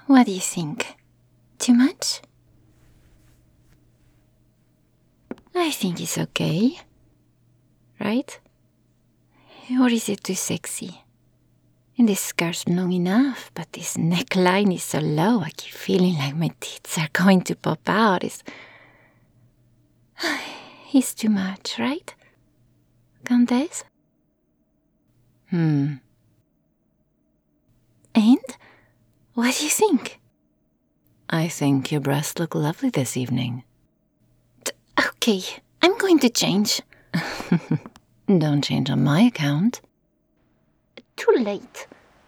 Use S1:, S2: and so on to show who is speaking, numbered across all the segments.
S1: What do you think? Too much? I think it's okay. Right? Or is it too sexy? And this skirt's long enough, but this neckline is so low, I keep feeling like my tits are going to pop out. It's too much, right? Countess? And? What do you think?
S2: I think your breasts look lovely this evening.
S1: Okay, I'm going to change.
S2: Don't change on my account.
S1: Too late.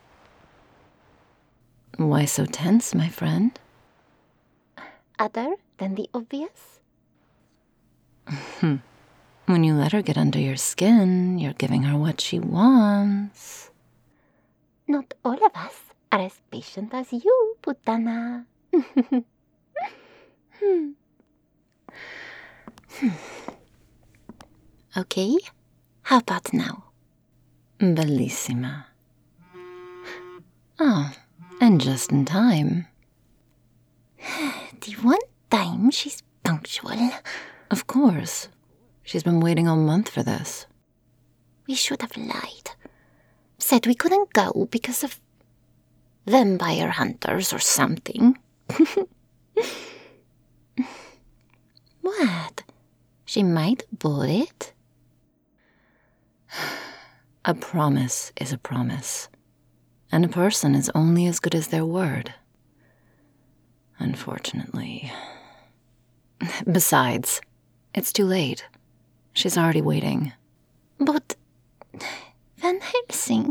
S2: Why so tense, my friend?
S1: Other than the obvious?
S2: When you let her get under your skin, you're giving her what she wants.
S1: Not all of us are as patient as you, Putana. Okay, how about now?
S2: Bellissima. Oh, and just in time.
S1: The one time she's punctual.
S2: Of course. She's been waiting all month for this.
S1: We should have lied. Said we couldn't go because of vampire hunters or something. What? She might blow it.
S2: A promise is a promise, and a person is only as good as their word. Unfortunately. Besides, it's too late. She's already waiting.
S1: But Van Helsing...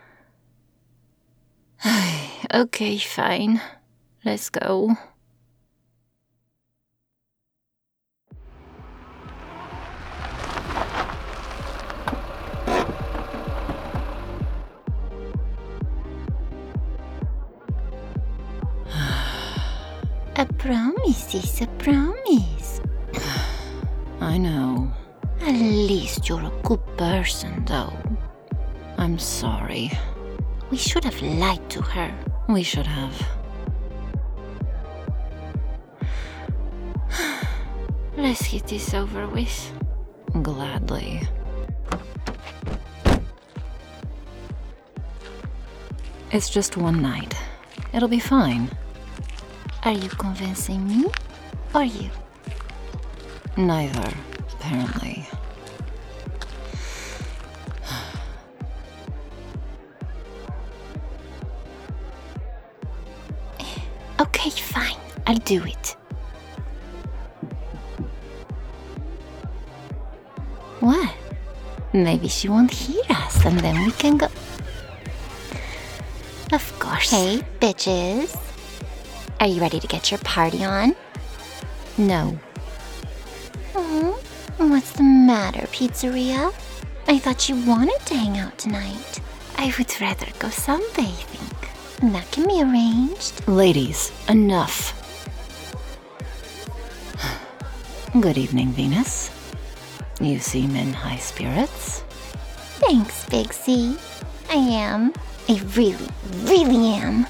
S1: Okay, fine. Let's go. A promise is a promise.
S2: I know.
S1: At least you're a good person, though.
S2: I'm sorry.
S1: We should have lied to her.
S2: We should have.
S1: Let's get this over with.
S2: Gladly. It's just one night. It'll be fine.
S1: Are you convincing me, or you?
S2: Neither, apparently.
S1: Okay, fine. I'll do it. What? Maybe she won't hear us, and then we can go... Of course. Hey, bitches. Are you ready to get your party on? No. What's the matter, Pizzeria? I thought you wanted to hang out tonight. I would rather go sunbathing. That can be arranged.
S2: Ladies, enough. Good evening, Venus. You seem in high spirits.
S1: Thanks, Big C. I am. I really, really am.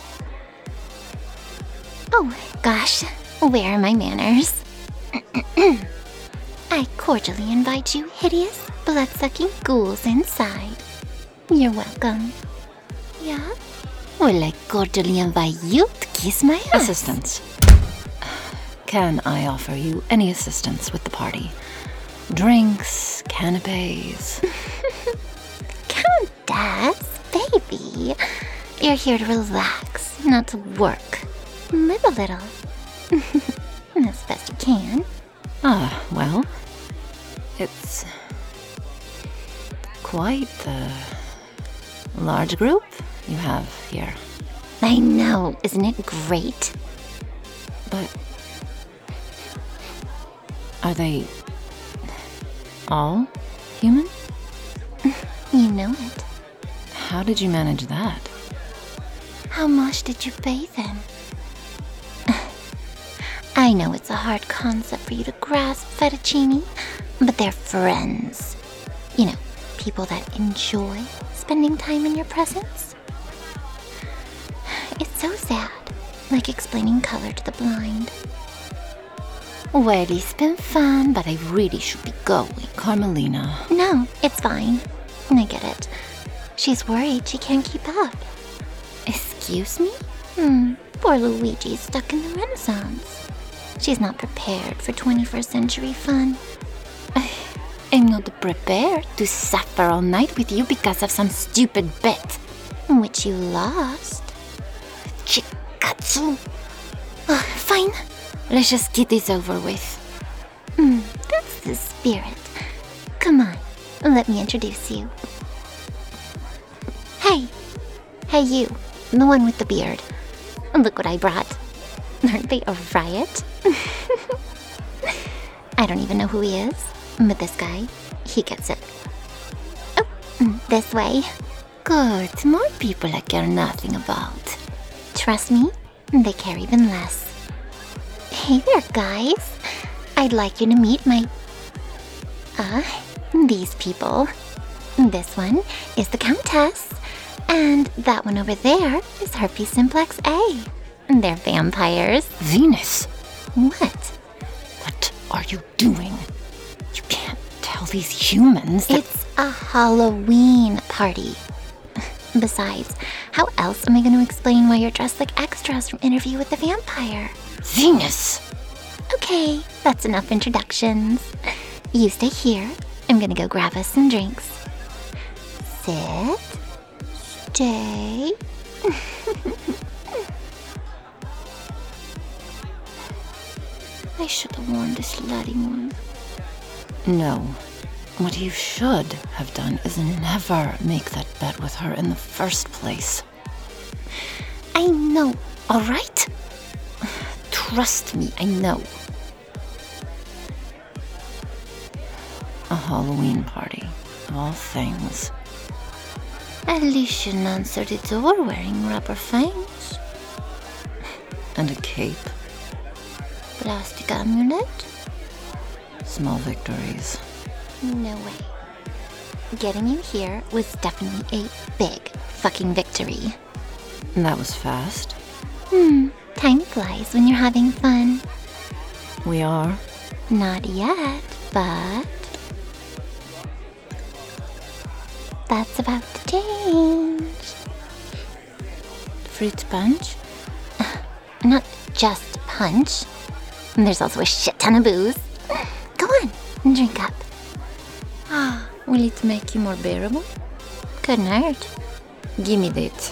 S1: Oh, gosh. Where are my manners? I cordially invite you, hideous, blood-sucking ghouls inside. You're welcome. Yeah? Well, I cordially invite you to kiss my ass.
S2: Assistance. Can I offer you any assistance with the party? Drinks, canapes.
S1: Countess, baby. You're here to relax, not to work. Live a little. As best you can.
S2: Well, it's quite the large group you have here.
S1: I know, isn't it great?
S2: But are they all human?
S1: You know it.
S2: How did you manage that?
S1: How much did you pay them? I know it's a hard concept for you to grasp, Fettuccine, but they're friends. You know, people that enjoy spending time in your presence. It's so sad. like explaining color to the blind. Well, it's been fun, but I really should be going.
S2: Carmelina.
S1: No, it's fine. I get it. She's worried she can't keep up.
S2: Excuse me?
S1: Poor Luigi's stuck in the Renaissance. She's not prepared for 21st century fun.
S2: I'm not prepared to suffer all night with you because of some stupid bet.
S1: Which you lost.
S2: Chikatsu. Fine. Let's just get this over with.
S1: That's the spirit. Come on, let me introduce you. Hey you, the one with the beard. Look what I brought. Aren't they a riot? I don't even know who he is, but this guy, he gets it. Oh, this way.
S2: Good, more people I care nothing about.
S1: Trust me, they care even less. Hey there, guys. I'd like you to meet these people. This one is the Countess, and that one over there is Herpes Simplex A. They're vampires.
S2: Venus!
S1: What?
S2: What are you doing? You can't tell these humans that—
S1: It's a Halloween party. Besides, how else am I going to explain why you're dressed like extras from Interview with the Vampire?
S2: Venus!
S1: Okay, that's enough introductions. You stay here. I'm gonna go grab us some drinks. Sit. Stay. I should have worn this slutty one.
S2: No. What you should have done is never make that bet with her in the first place.
S1: I know,
S2: all right? Trust me, I know. A Halloween party, of all things.
S1: at least she didn't answer the door wearing rubber fangs.
S2: And a cape.
S1: Plastic amulet?
S2: Small victories.
S1: No way. Getting you here was definitely a big fucking victory.
S2: That was fast.
S1: Time flies when you're having fun.
S2: We are.
S1: Not yet, but that's about to change.
S2: Fruit punch?
S1: Not just punch. There's also a shit ton of booze. Go on, drink up.
S2: Will it make you more bearable?
S1: Couldn't hurt.
S2: Give me that.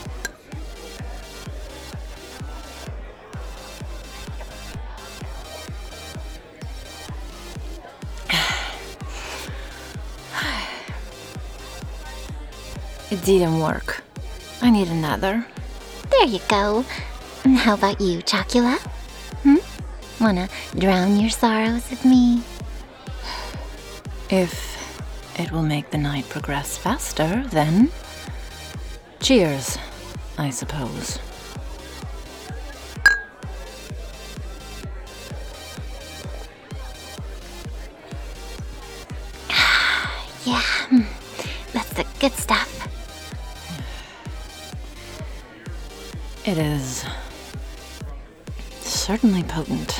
S2: It didn't work. I need another.
S1: There you go. How about you, Chocula? Wanna drown your sorrows with me?
S2: If it will make the night progress faster, then cheers, I suppose.
S1: Yeah, that's the good stuff.
S2: It is certainly potent.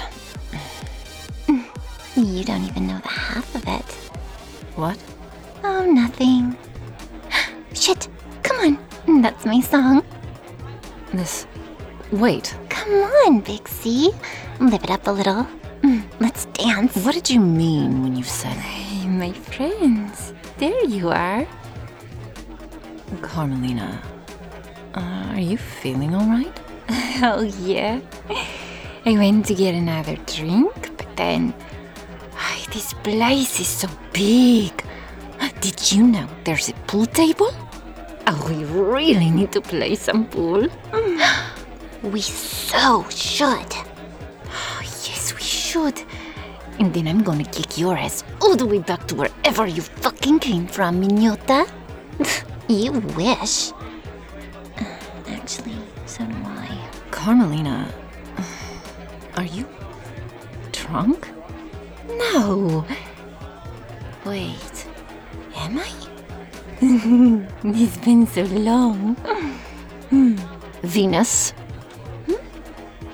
S1: You don't even know the half of it.
S2: What?
S1: Oh, nothing. Shit, come on, that's my song.
S2: This... Wait.
S1: Come on, Big C. Live it up a little. Let's dance.
S2: What did you mean when you said...
S1: Hey, my friends. There you are.
S2: Carmelina, are you feeling all right?
S1: Oh, yeah. I went to get another drink, but then... this place is so big. Did you know there's a pool table? Oh, we really need to play some pool. We so should. Oh, yes, we should. And then I'm gonna kick your ass all the way back to wherever you fucking came from, Mignota. You wish. Actually, so do I.
S2: Carmelina, are you drunk?
S1: No. Wait, am I? It's been so long.
S2: Venus?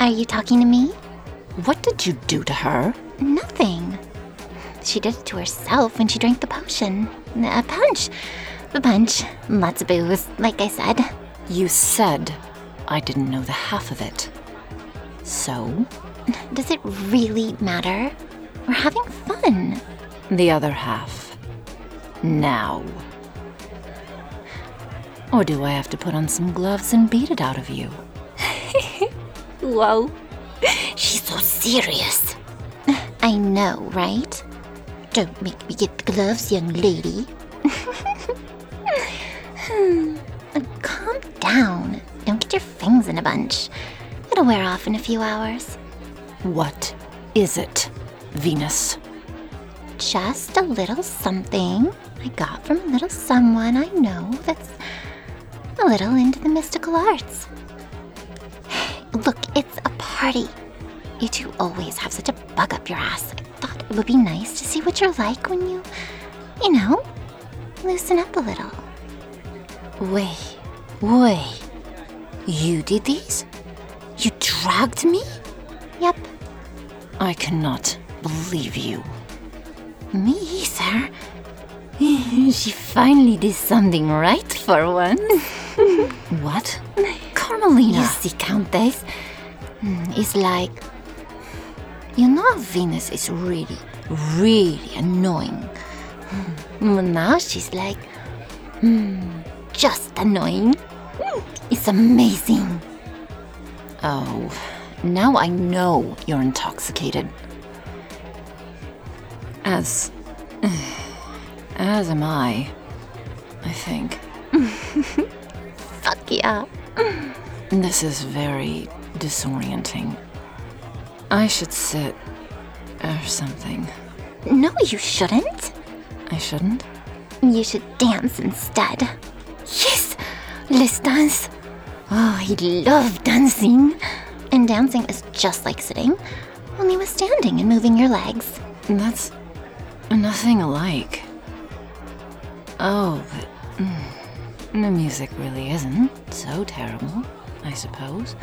S1: Are you talking to me?
S2: What did you do to her?
S1: Nothing. She did it to herself when she drank the potion. A punch. A punch. Lots of booze, like I said.
S2: You said I didn't know the half of it. So?
S1: Does it really matter? We're having fun.
S2: The other half. Now. Or do I have to put on some gloves and beat it out of you?
S1: Whoa. She's so serious. I know, right? Don't make me get the gloves, young lady. Calm down. Don't get your fangs in a bunch. It'll wear off in a few hours.
S2: What is it, Venus?
S1: Just a little something I got from a little someone I know that's a little into the mystical arts. Look, it's a party. You two always have such a bug up your ass. I thought it would be nice to see what you're like when you know, loosen up a little.
S2: Wait. You did these? You dragged me?
S1: Yep.
S2: I cannot believe you.
S1: Me either.
S2: She finally did something right for once. What? Carmelina!
S1: You see, Countess, it's like, you know, Venus is really, really annoying. But now she's like, just annoying. It's amazing.
S2: Oh, now I know you're intoxicated. As am I think.
S1: Fuck yeah.
S2: This is very disorienting. I should sit or something.
S1: No, you shouldn't.
S2: I shouldn't?
S1: You should dance instead. Yes, let's dance. Oh, I love dancing. And dancing is just like sitting, only with standing and moving your legs.
S2: That's nothing alike. Oh, but the music really isn't so terrible, I suppose.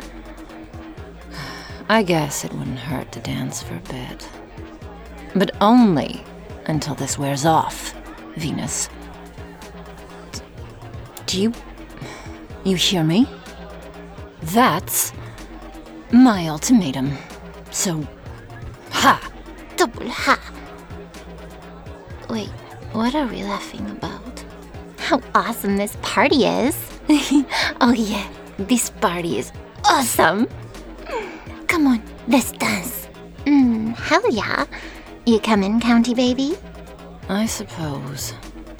S2: I guess it wouldn't hurt to dance for a bit. But only until this wears off, Venus. Do you hear me? That's my ultimatum. So, ha!
S1: Double ha! Wait, what are we laughing about? How awesome this party is! Oh yeah, this party is awesome! Come on, let's dance! Hell yeah! You coming, County baby?
S2: I suppose.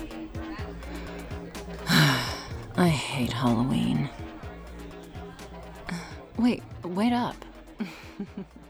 S2: I hate Halloween. Wait up.